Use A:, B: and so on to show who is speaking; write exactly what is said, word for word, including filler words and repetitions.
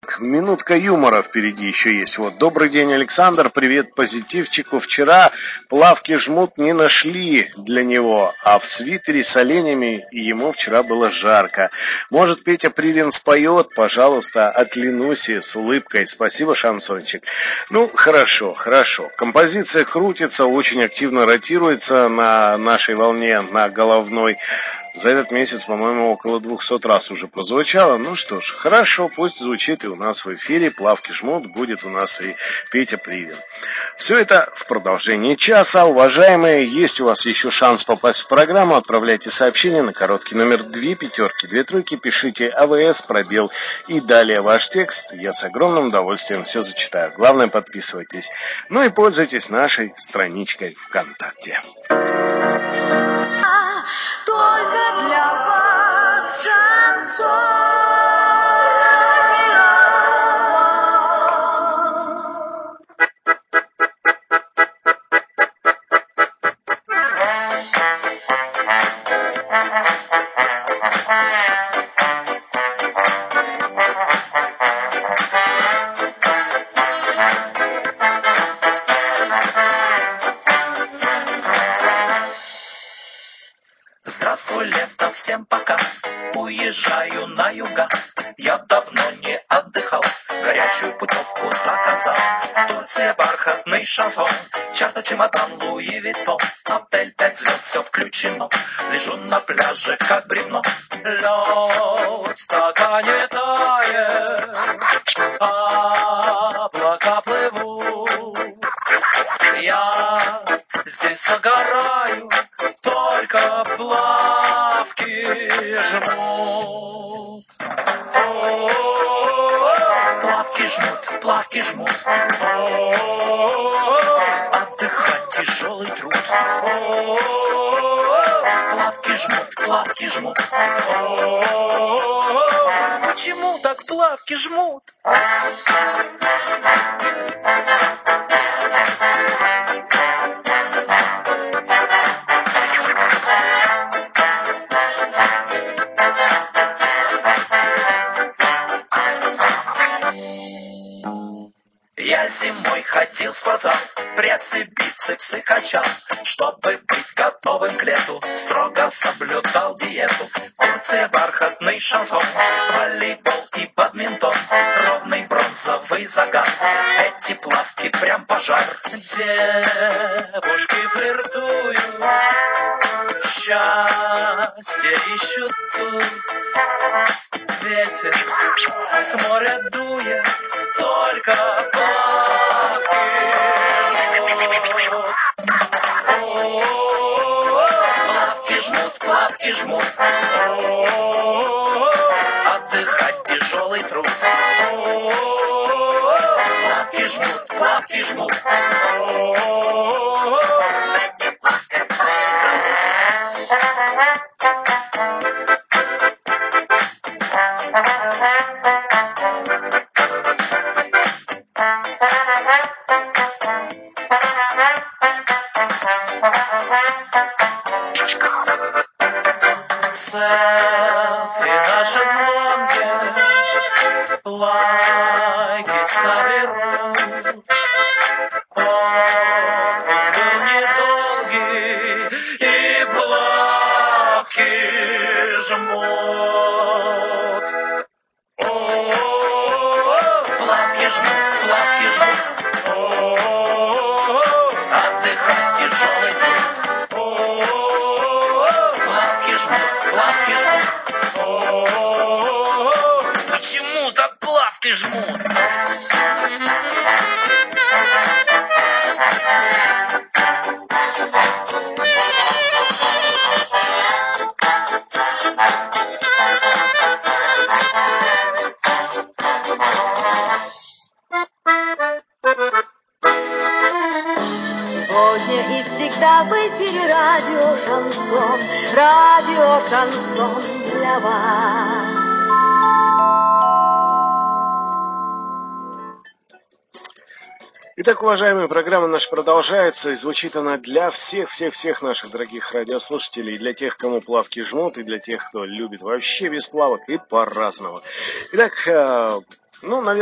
A: Минутка юмора впереди еще есть. Вот, добрый день, Александр, привет позитивчику. Вчера плавки жмут не нашли для него, а в свитере с оленями ему вчера было жарко. Может, Петя Привин споет, пожалуйста, от Ленуси с улыбкой. Спасибо, шансончик. Ну, хорошо, хорошо. Композиция крутится, очень активно ротируется на нашей волне, на головной. За этот месяц, по-моему, около двухсот раз уже прозвучало. Ну что ж, хорошо, пусть звучит и у нас в эфире. Плавки жмут, будет у нас и Петя Привин. Все это в продолжении часа. Уважаемые, есть у вас еще шанс попасть в программу. Отправляйте сообщение на короткий номер две пятерки, две тройки. Пишите АВС, пробел и далее ваш текст. Я с огромным удовольствием все зачитаю. Главное, подписывайтесь. Ну и пользуйтесь нашей страничкой ВКонтакте.
B: Только для вас шансон.
C: Здравствуй, лето, всем пока. Уезжаю на юга. Я давно не отдыхал, горячую путевку заказал. Турция, бархатный шансон, чарта, чемодан, Луи Виттон. Отель пять звезд, все включено. Лежу на пляже, как бревно. Лед в стакане тает, облака плывут. Я здесь загораю, только плавки жмут. О-о-о-о, плавки жмут, плавки жмут. О-о-о-о, отдыхать тяжелый труд. О-о-о-о, плавки жмут, плавки жмут. О-о-о-о, почему так плавки жмут? Я зимой ходил в спортзал, пресс и бицепсы качал. Чтобы быть готовым к лету, строго соблюдал диету. Турция, бархатный шансон, волейбол и бадминтон. Ровный бронзовый загар, эти плавки прям пожар. Девушки флиртуют, счастье ищут тут. Ветер с моря дует, только плавки жмут. О-о-о-о, плавки жмут, плавки жмут. О-о-о-о, отдыхать тяжелый труд. О-о-о-о, плавки жмут, плавки жмут. О-о-о-о, эти плавки селфи на шезлонге, лайки соберу. Отпуск был недолгий, и плавки жмут. О-о-о-о, плавки жмут, плавки жмут. О-о-о-о, отдыхать тяжелый труд. О-о-о-о, плавки жмут, плавки жмут. О-о-о-о, почему так плавки жмут?
B: Сегодня и всегда в эфире радио Шансон, радио Шансон для вас.
A: Итак, уважаемые, программа наша продолжается, и звучит она для всех-всех-всех наших дорогих радиослушателей, для тех, кому плавки жмут, и для тех, кто любит вообще без плавок и по-разному. Итак, ну, наверное,